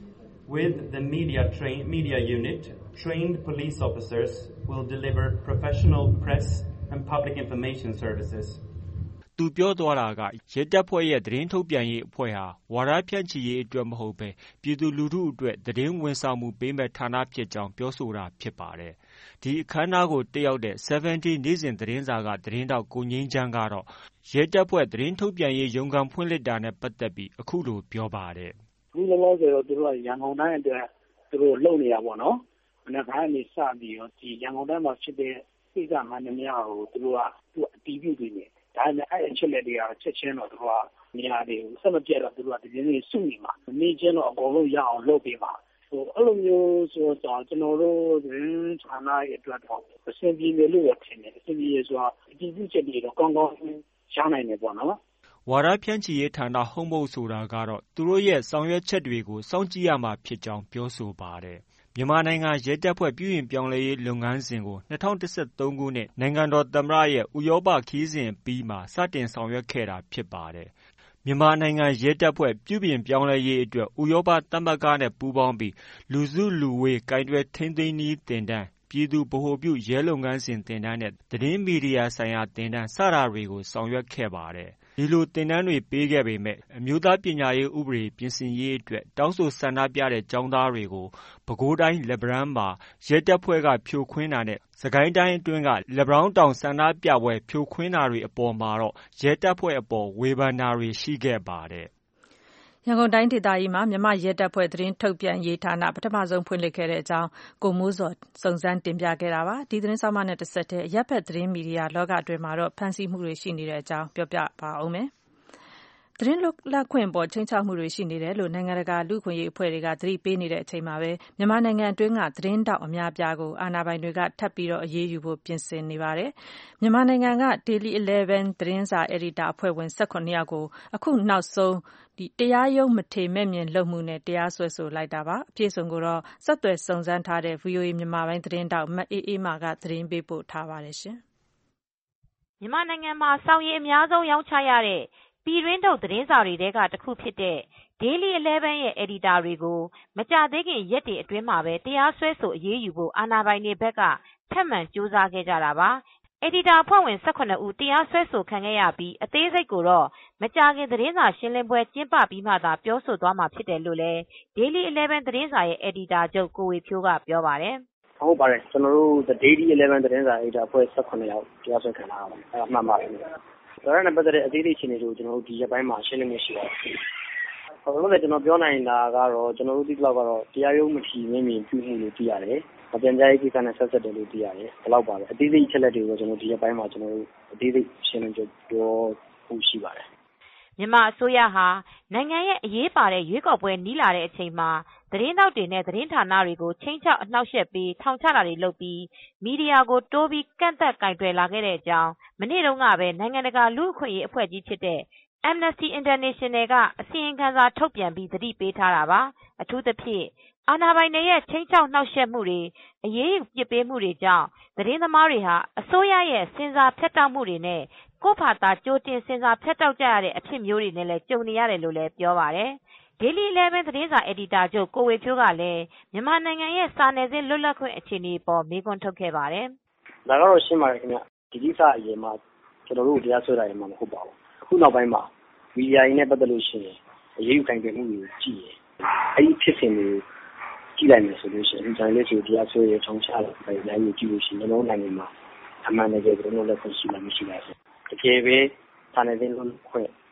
With the media unit, trained police officers will deliver professional press and public information services. သူပြောသွားတာကရဲတပ်ဖွဲ့ရဲ့သတင်းထုတ်ပြန်ရေးအဖွဲ့ဟာဝါဒဖြန့်ချီရေးအတွက်မဟုတ်ဘဲပြည်သူလူထုအတွက်သတင်းဝန်ဆောင်မှုပေးမဲ့ဌာနဖြစ်ကြောင်းပြောဆိုတာဖြစ်ပါတယ်။ဒီအခမ်းအနားကိုတက်ရောက်တဲ့70နေ့စဉ်သတင်းစာကသတင်းတောက်ကိုငိမ့်ချမ်းကတော့ရဲတပ်ဖွဲ့သတင်းထုတ်ပြန်ရေးရုံးခန်းဖွင့်လှစ်တာနဲ့ပတ်သက်ပြီးအခုလိုပြောပါတယ်။ဒီလောဆယ်တော့သူတို့ကရန်ကုန်တိုင်းအတွက်သူတို့လုပ်နေတာပေါ့နော်။မနေ့ကနေစပြီးတော့ဒီရန်ကုန်တိုင်းမှာဖြစ်တဲ့ကိစ္စမှန်သမျှကိုသူတို့ကအတည်ပြုနေတယ်။ဒါနဲ့အဲ့အချက်လက်တွေကချက်ချင်းတော့သူတို့ကနေရာတွေကိုဆက်မပြတ်တော့သူတို့ကဒီနေ့စုနေမှာ။နေ့ချင်းတော့အကုန်လုံးရအောင်လုပ်ပေးပါအဲ့လိုမျိုးဆိုတော့ကျွန်တော်တို့သတင်းဌာနရဲ့အတွက်တော့အဆင်ပြေတယ်လို့ထင်တယ်အဆင်ပြေဆိုတာအတည်ပြုချက်တွေတော့ကောင်းကောင်းရနိုင်တယ်ပေါ့နော်ဝါဒဖြန့်ချီရေးဌာနဟုတ်မဟုတ်ဆိုတာကတော့သူတို့ရဲ့ဆောင်ရွက်ချက်တွေကိုစောင့်ကြည့်ရမှာဖြစ်ကြောင်းပြောဆိုပါတယ်မြန်မာနိုင်ငံရဲတပ်ဖွဲ့ပြုပြင်ပြောင်းလဲရေးလုပ်ငန်းစဉ်ကို2013ခုနှစ်နိုင်ငံတော်သမ္မတရဲ့ဥရောပခီးစဉ်ပြီးမှစတင်ဆောင်ရွက်ခဲ့တာဖြစ်ပါတယ်မြန်မာနိုင်ငံရဲတပ်ဖွဲ့ပြုပြင်ပြောင်းလဲရေးအတွက်ဥရောပသမဂ္ဂနဲ့ပူးပေါင်းပြီးလူစုလူဝေးကိုင်တွယ်ထိန်းသိမ်းနည်းသင်တန်းပြည်သူဗဟိုပြုရဲလုပ်ငန်းစဉ်သင်တန်းနဲ့သတင်းမီဒီယာဆိုင်ရာသင်တန်းစတာတွေကိုဆောင်ရွက်ခဲ့ပါတယ်။ဒီလိုသင်တန်းတွေပေးခဲ့ပေမဲ့အမျိုးသားပညာရေးဥပဒေပြင်ဆင်ရေးအတွက်တောင်းဆိုဆန္ဒပြတဲ့ကျောင်းသားတွေကိုပဲခူးတိုင်းလက်ပံတန်းမှာရဲတပ်ဖွဲ့ကဖြိုခွင်းတာနဲ့စစ်ကိုင်းတိုင်းအတွင်းကလက်ပံတောင်းတောင်ဆန္ဒပြပွဲဖြိုခွင်းတာတွေအပေါ်မှာတော့ရဲတပ်ဖွဲ့အပေါ်ဝေဖန်တာတွေရှိခဲ့ပါတယ်။ရန်ကုန်တိုင်းဒေသကြီးမှာမြန်မာရဲတပ်ဖွဲ့သတင်းထုတ်ပြန်ရေးဌာနပထမဆုံးဖွင့်လှစ်ခဲ့တဲ့အကြောင်းကိုမိုးစောစုံစမ်းတင်ပြခဲ့တာပါ။ဒီသတင်းဆောင်မနဲ့တစ်ဆက်တည်းရပ်ဖက်သတင်းမီဒီယာလောကအတွင်းမှာတော့ဖန်ဆီးမှုတွေရှိနေတဲ့အကြောင်းပြောပြပါအောင်မယ်။သတင်းလွတ်လပ်ခွင့်ပေါ်ချိန်ချမှုတွေရှိနေတယ်လို့နိုင်ငံတကာလူ့အခွင့်အရေးအဖွဲ့တွေကသတိပေးနေတဲ့အချိန်မှာပဲမြန်မာနိုင်ငံအတွင်းကသတင်းတောက်အများပြားကိုအာဏာပိုင်တွေကထပ်ပြီးအရေးယူဖို့ပြင်ဆင်နေပါတယ်။မြန်မာနိုင်ငံက Daily 11သတင်းစာအယ်ဒီတာအဖွဲ့ဝင်18ယောက်ကိုအခုနောက်ဆုံးတရားရုံးမထေမဲ့မြင်လုပ်မှုနဲ့တရားစွဲဆိုလိုက်တာပါ။အပြည့်စုံကိုတော့ဆက်သွယ်စုံစမ်းထားတဲ့ VOA မြန်မာပိုင်းသတင်းတောက်မအေးအေးမာကသတင်းပေးပို့ထားပါတယ်ရှင်။မြန်မာနိုင်ငံမှာစောင်ရည်အများဆုံးရောင်းချရတဲ့ပြည်တွင်းထုတ်သတင်းစာတွေထဲကတစ်ခုဖြစ်တဲ့ Daily 11ရဲ့အယ်ဒီတာတွေကိုမကြာသေးခင်ရက်တွေအတွင်းမှာပဲတရားစွဲဆိုအရေးယူဖို့အာဏာပိုင်တွေဘက်ကထပ်မံကြိုးစားခဲ့ကြတာပါ။အယ်ဒီတာအဖွဲ့ဝင်18ဦးတရားစွဲဆိုခံခဲ့ရပြီးအသေးစိတ်ကိုတော့မကြာခင်သတင်းစာရှင်းလင်းပွဲကျင်းပပြီးမှသာပြောဆိုသွားမှာဖြစ်တယ်လို့လည်း Daily 11သတင်းစာရဲ့အယ်ဒီတာချုပ်ကိုဝေဖြိုးကပြောပါတယ်။ဟုတ်ပါတယ်ကျွန်တော်တို့ The Daily 11သတင်းစာအယ်ဒီတာအဖွဲ့18ယောက်တရားစွဲခံရပါတယ်။အဲ့ဒါမှန်ပါတယ်။ဒါနဲ့ပတ်သက်တဲ့အသေးစိတ်အခြေအနေတွေကိုကျွန်တော်တို့ဒီရက်ပိုင်းမှာရှင်းလင်းနေရှိပါတယ်။ဟုတ်လို့ကျွန်တော်ပြောနိုင်တာကတော့ကျွန်တော်တို့ဒီလောက်ကတော့တရားရုံးမထီမဲ့မြင်ပြုမှုလို့သိရတယ်။ပြန်ကြားရေးကိစ္စနဲ့ဆက်ဆက်တယ်လို့သိရတယ်။ဘယ်လောက်ပါလဲအသေးစိတ်ချက်လက်တွေကိုကျွန်တော်ဒီရက်ပိုင်းမှာကျွန်တော်တို့အသေးစိတ်ရှင်းလင်းပြောဖို့ရှိပါတယ်။မြန်မာအစိုးရဟာနိုင်ငံရဲ့အရေးပါတဲ့ရွေးကောက်ပွဲနီးလာတဲ့အချိန်မှာသတင်းတောက်တွေနဲ့သတင်းဌာနတွေကိုချိန်ချောက်အနှောက်ယှက်ပြီးထောင်ချတာတွေလုပ်ပြီးမီဒီယာကိုတိုးပြီးကန့်သက်ကင်တွယ်လာခဲ့တဲ့အကြောင်းမနေ့တုန်းကပဲနိုင်ငံတကာလူ့အခွင့်အရေးအဖွဲ့ကြီးဖြစ်တဲ့ Amnesty International ကအစီရင်ခံစာထုတ်ပြန်ပြီးသတိပေးထားတာပါအထူးသဖြင့်အာဏာပိုင်တွေရဲ့ချိန်ချောက်နှောက်ယှက်မှုတွေအရေးယူပစ်ပေးမှုတွေကြောင့်သတင်းသမားတွေဟာအစိုးရရဲ့စင်စာဖြတ်တောက်မှုတွေနဲ့ကိုယ့်ဖာသာကြိုတင်စင်စာဖြတ်တောက်ကြရတဲ့အဖြစ်မျိုးတွေနဲ့လည်းကြုံနေရတယ်လို့လည်းပြောပါတယ်။ Daily 11သတင်းစာအယ်ဒီတာချုပ်ကိုဝေဖြိုးကလည်းမြန်မာနိုင်ငံရဲ့စာနယ်ဇင်းလွတ်လပ်ခွင့်အခြေအနေပေါ်မေးခွန်းထုတ်ခဲ့ပါတယ်။ဒါကတော့ရှင်းပါတယ်ခင်ဗျ။ဒီကိစ္စအရင်မှာကျွန်တော်တို့တရားစွဲတာရင်မှမဟုတ်ပါဘူး။အခုနောက်ပိုင်းမှာမီဒီယာရင်းနဲ့ပတ်သက်လို့ရှိရင်အရေးယူခံရမှုတွေကိုကြည့်ရင်အဲ့ဒီဖြစ်စဉ်တွေကြည့်လိုက်မယ်ဆိုလို့ရှိရင်ကျွန်တော်လည်းဆိုတရားစွဲရထောင်ချလိုက်တယ်လည်းကြည့်လို့ရှိရင်ကျွန်တော်နိုင်ငံမှာအမှန်တကယ်ကျွန်တော်လည်းခွင့်ရှိလားမရှိလားဆိုတကယ်ပဲစာနယ်ဇင်းလွတ်ခွင့်အ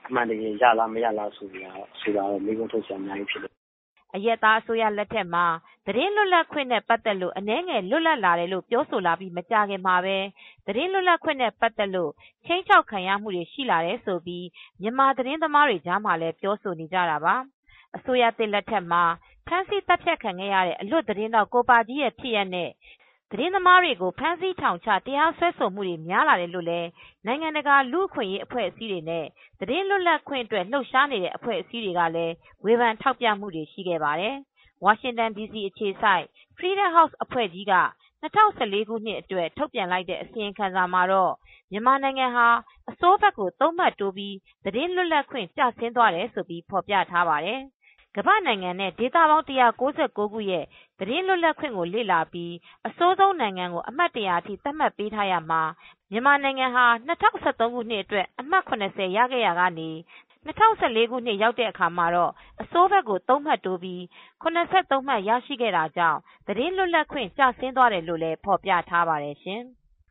မှန်တကယ်ရလားမရလားဆိုတာတော့မိကုန်းထုတ်စရာအများကြီးဖြစ်တယ်အရက်သားအစိုးရလက်ထက်မှာသတင်းလွတ်လပ်ခွင့်နဲ့ပတ်သက်လို့အနည်းငယ်လွတ်လပ်လာတယ်လို့ပြောဆိုလာပြီးမကြာခင်မှာပဲသတင်းလွတ်လပ်ခွင့်နဲ့ပတ်သက်လို့ချင်းချောက်ခံရမှုတွေရှိလာတယ်ဆိုပြီးမြန်မာသတင်းသမားတွေကြားမှာလည်းပြောဆိုနေကြတာပါအစိုးရသစ်လက်ထက်မှာဖမ်းဆီးတပ်ဖြတ်ခံခဲ့ရတဲ့အလွတ်သတင်းတော့ကိုပါကြီးရဲ့ဖြစ်ရပ်နဲ့သတင်းသမားတွေကိုဖမ်းဆီးထောင်ချတရားစွဲဆိုမှုတွေများလာတယ်လို့လည်းနိုင်ငံတကာလူ့အခွင့်အရေးအဖွဲ့အစည်းတွေနဲ့သတင်းလွတ်လပ်ခွင့်အတွက်လှုပ်ရှားနေတဲ့အဖွဲ့အစည်းတွေကလည်းဝေဖန်ထောက်ပြမှုတွေရှိခဲ့ပါတယ်။ဝါရှင်တန် DC အခြေစိုက် Freedom House အဖွဲ့ကြီးက2014ခုနှစ်အတွက်ထုတ်ပြန်လိုက်တဲ့အစီရင်ခံစာမှာတော့မြန်မာနိုင်ငံဟာအစိုးဘက်ကိုသုံးမှတ်တိုးပြီးသတင်းလွတ်လပ်ခွင့်ကျဆင်းသွားတယ်ဆိုပြီးဖော်ပြထားပါတယ်။ကမ္ဘာနိုင်ငံနဲ့ဒေသပေါင်း196ခုရဲ့သတင်းလွတ်လပ်ခွင့်ကိုလေ့လာပြီးအဆိုးဆုံးနိုင်ငံကိုအမှတ်100အထိသတ်မှတ်ပေးထားရမှာမြန်မာနိုင်ငံဟာ2013ခုနှစ်အတွက်အမှတ်80ရခဲ့ရကနေ2014ခုနှစ်ရောက်တဲ့အခါမှာတော့အစိုးဘက်ကို3မှတ်တိုးပြီး83မှတ်ရရှိခဲ့တာကြောင့်သတင်းလွတ်လပ်ခွင့်ကျဆင်းသွားတယ်လို့လည်းဖော်ပြထားပါတယ်ရှင်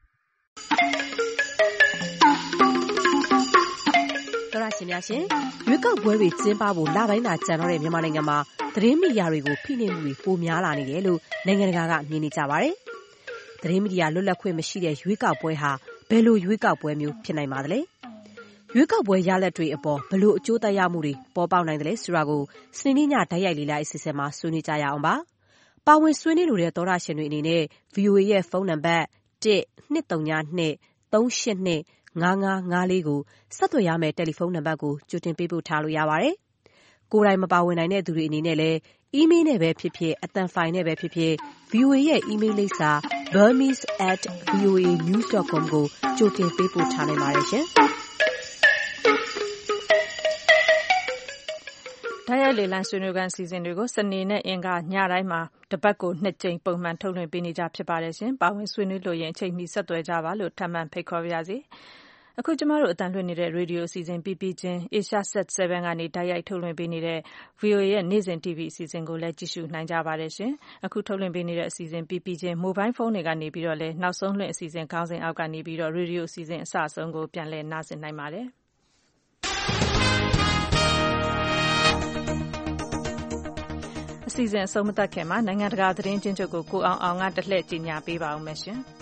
တော်ရရှင်များရှင်ရွေးကောက်ပွဲတွေကျင်းပဖို့လပိုင်းသာကျန်တော့တဲ့မြန်မာနိုင်ငံမှာသတင်းမီဒီယာတွေကိုဖိနှိပ်မှုတွေပိုများလာနေတယ်လို့နိုင်ငံတကာကမြင်နေကြပါတယ်။သတင်းမီဒီယာလွတ်လပ်ခွင့်မရှိတဲ့ရွေးကောက်ပွဲဟာဘယ်လိုရွေးကောက်ပွဲမျိုးဖြစ်နိုင်ပါသလဲ။ရွေးကောက်ပွဲရလဒ်တွေအပေါ်ဘယ်လိုအကျိုးသက်ရောက်မှုတွေပေါ်ပေါက်နိုင်သလဲဆိုတာကိုစနေနေ့ညဓာတ်ရိုက်လေ့လာအစီအစဉ်မှာဆွေးနွေးကြရအောင်ပါ။ပါဝင်ဆွေးနွေးလိုတဲ့သောရရှင်တွေအနေနဲ့ VOA ရဲ့ဖုန်းနံပါတ် 1-232-382-5554 ကိုဆက်သွယ်ရမယ့်တယ်လီဖုန်းနံပါတ်ကိုကြိုတင်ပေးပို့ထားလို့ရပါတယ်။ကိုယ်တိုင်မပါဝင်နိုင်တဲ့သူတွေအနေနဲ့လည်းအီးမေးလ်နဲ့ပဲဖြစ်ဖြစ်အသံဖိုင်နဲ့ပဲဖြစ်ဖြစ် VOA ရဲ့အီးမေးလ်လိပ်စာ burmese@voanews.com ကိုကြိုတင်ပေးပို့ထားနိုင်ပါတယ်ရှင်။တိုက်ရိုက်လေလံဆွေးနွေးခန်းအစီအစဉ်တွေကိုစနေနဲ့အင်္ဂါညတိုင်းမှာတပတ်ကို2ကြိမ်ပုံမှန်ထုတ်လွှင့်ပေးနေကြဖြစ်ပါတယ်ရှင်။ပါဝင်ဆွေးနွေးလို့ရင်အချိန်မီဆက်သွယ်ကြပါလို့ထပ်မံဖိတ်ခေါ်ပါရစေ။အခုကျမတို့အတန်လွှင့်နေတဲ့ရေဒီယိုအစီအစဉ်ပြီးချင်း Asia Set 7ကနေတိုက်ရိုက်ထုတ်လွှင့်ပေးနေတဲ့ VOA ရဲ့နေ့စဉ် TV အစီအစဉ်ကိုလည်းကြည့်ရှုနိုင်ကြပါတယ်ရှင်။အခုထုတ်လွှင့်ပေးနေတဲ့အစီအစဉ်ပြီးချင်းမိုဘိုင်းဖုန်းတွေကနေပြီးတော့လည်းနောက်ဆုံးလွှင့်အစီအစဉ်ခေါင်းစဉ်အောက်ကနေပြီးတော့ရေဒီယိုအစီအစဉ်အစအဆုံးကိုပြန်လည်နားဆင်နိုင်ပါတယ်။အစီအစဉ်အဆုံးမသတ်ခင်မှာနိုင်ငံတကာသတင်းချင်းချုပ်ကိုကိုအောင်ကတလှည့်ကြီးညာပေးပါဦးမယ်ရှင်။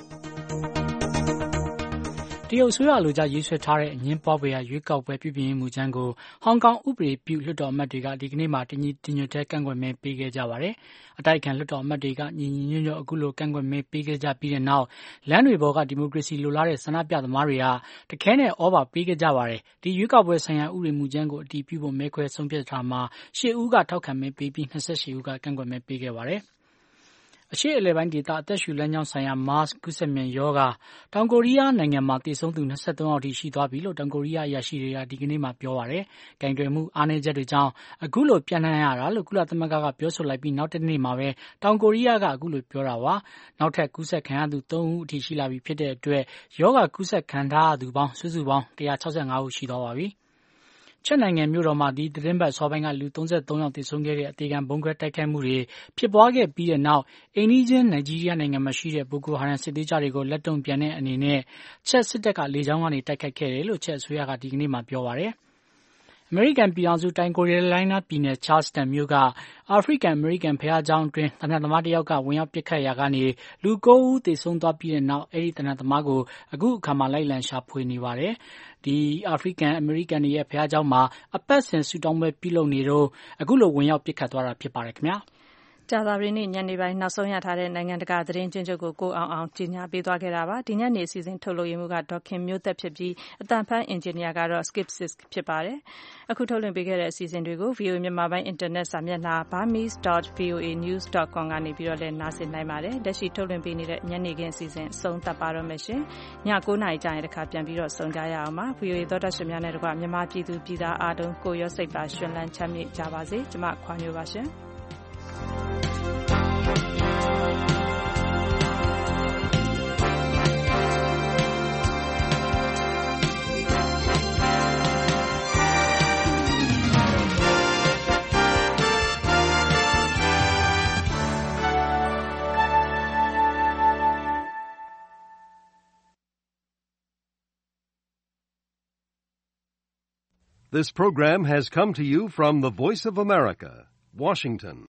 တရုတ်အစိုးရလိုကြရေးဆွဲထားတဲ့အငင်းပွားဖွယ်ရာရွေးကောက်ပွဲပြုပြင်မှုချမ်းကိုဟောင်ကောင်ဥပဒေပြုလွှတ်တော်အမတ်တွေကဒီကနေ့မှတညီညွတ်တဲ့ကန့်ကွက်မဲပေးခဲ့ကြပါတယ်။အတိုက်အခံလွှတ်တော်အမတ်တွေကညီညွတ်အခုလိုကန့်ကွက်မဲပေးခဲ့ကြပြီးတဲ့နောက်လမ်းတွေပေါ်ကဒီမိုကရေစီလိုလားတဲ့ဆန္ဒပြသမားတွေကတခဲနဲ့ဩဘာပေးခဲ့ကြပါတယ်။ဒီရွေးကောက်ပွဲဆိုင်ရာဥပဒေမူချမ်းကိုအတည်ပြုဖို့မဲခွဲဆုံးဖြတ်ထားမှာ10ဦးကထောက်ခံမဲပေးပြီး28ဦးကကန့်ကွက်မဲပေးခဲ့ပါတယ်။အရှေ့အလယ်ပိုင်းဒေသအသက်ရှူလမ်းကြောင်းဆိုင်ရာ MERS ကူးစက်မြန်ရောဂါတောင်ကိုရီးယားနိုင်ငံမှာသေဆုံးသူ23ယောက်ထိရှိသွားပြီလို့တောင်ကိုရီးယားအရာရှိတွေကဒီကနေ့မှပြောပါတယ်။ကင်တွယ်မှုအားနည်းချက်တွေကြောင့်အခုလိုပြန်လှန်ရတာလို့ကုလသမဂ္ဂကပြောဆိုလိုက်ပြီးနောက်တနေ့မှာပဲတောင်ကိုရီးယားကအခုလိုပြောတာပါ။နောက်ထပ်ကူးစက်ခံရသူ3ဦးအထိရှိလာပြီဖြစ်တဲ့အတွက်ရောဂါကူးစက်ခံထားရသူပေါင်းစုစုပေါင်း165ဦးရှိသွားပါပြီ။ချက်နိုင်ငံမြို့တော်မှာဒီသတင်းပတ်စောပိုင်းကလူ33ယောက်သေဆုံးခဲ့တဲ့အသေးခံဘုံခွဲတိုက်ခိုက်မှုတွေဖြစ်ပွားခဲ့ပြီးတဲ့နောက်အိန္ဒိယနိုင်ဂျီးရီးယားနိုင်ငံမှာရှိတဲ့ဘိုကိုဟာရမ်စစ်သေးကြတွေကိုလက်တုံ့ပြန်တဲ့အနေနဲ့ချက်စစ်တပ်ကလေကြောင်းကနေတိုက်ခိုက်ခဲ့တယ်လို့ချက်အစိုးရကဒီကနေ့မှပြောပါတယ်။အမေရိကန်ပြည်ထောင်စုတိုင်းကိုရီးယားပြည်နယ်ချားစတန်မြို့ကအာဖရိကန်အမေရိကန်ဘုရားကျောင်းအတွင်းတနတ်သမားတယောက်ကဝင်ရောက်ပစ်ခတ်ရာကနေလူ9ဦးသေဆုံးသွားပြီးတဲ့နောက်အဲဒီတနတ်သမားကိုအခုအခါမှလိုက်လံရှာဖွေနေပါတယ်။ဒီအာဖရိကန်အမေရိကန်ရဲ့ဘုရားကျောင်းမှာအပတ်စဉ်ဆုတောင်းပွဲပြုလုပ်နေတော့အခုလိုဝင်ရောက်ပစ်ခတ်သွားတာဖြစ်ပါတယ်ခင်ဗျာ။ကြာသပတေးနေ့ညနေပိုင်းနောက်ဆုံးရထားတဲ့နိုင်ငံတကာသတင်းချင်းချုပ်ကိုကိုအောင်ကြီးညာပေးသွားခဲ့တာပါဒီညနေအစီအစဉ်ထုတ်လုပ်ရမှုကဒေါခင်မျိုးသက်ဖြစ်ပြီးအတန်ဖန်အင်ဂျင်နီယာကတော့ Skip Six ဖြစ်ပါတယ်အခုထုတ်လွှင့်ပေးခဲ့တဲ့အစီအစဉ်တွေကို VOA မြန်မာပိုင်းအင်တာနက်စာမျက်နှာ burmese.voanews.com ကနေပြီးတော့လည်းနားဆင်နိုင်ပါတယ်လက်ရှိထုတ်လွှင့်ပေးနေတဲ့ညနေခင်းအစီအစဉ်အဆုံးသတ်ပါတော့မယ်ရှင်ည9:00 နာရီကြာရင်တစ်ခါပြန်ပြီးတော့ဆုံကြရအောင်ပါ VOA သောတာရှင်များနဲ့တကွမြန်မာပြည်သူပြည်သားအားလုံးကိုရောစိတ်ပါရှင်လန်းချမ်းမြေ့ကြပါစေကျွန်မခွာမျိုးပါရှင် This program has come to you from the Voice of America, Washington.